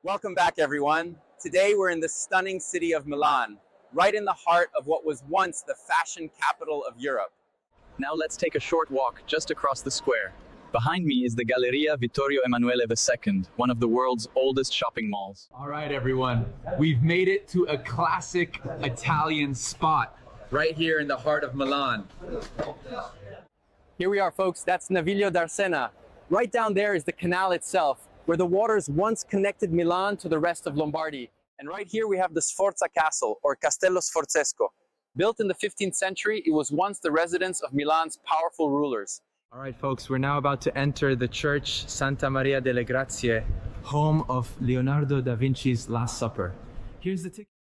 Welcome back, everyone. Today we're in the stunning city of Milan, right in the heart of what was once the fashion capital of Europe. Now let's take a short walk just across the square. Behind me is the Galleria Vittorio Emanuele II, one of the world's oldest shopping malls. All right, everyone. We've made it to a classic Italian spot right here in the heart of Milan. Here we are, folks. That's Naviglio d'Arsena. Right down there is the canal itself, where the waters once connected Milan to the rest of Lombardy. And right here we have the Sforza Castle, or Castello Sforzesco. Built in the 15th century, it was once the residence of Milan's powerful rulers. All right, folks, we're now about to enter the church Santa Maria delle Grazie, home of Leonardo da Vinci's Last Supper. Here's the ticket.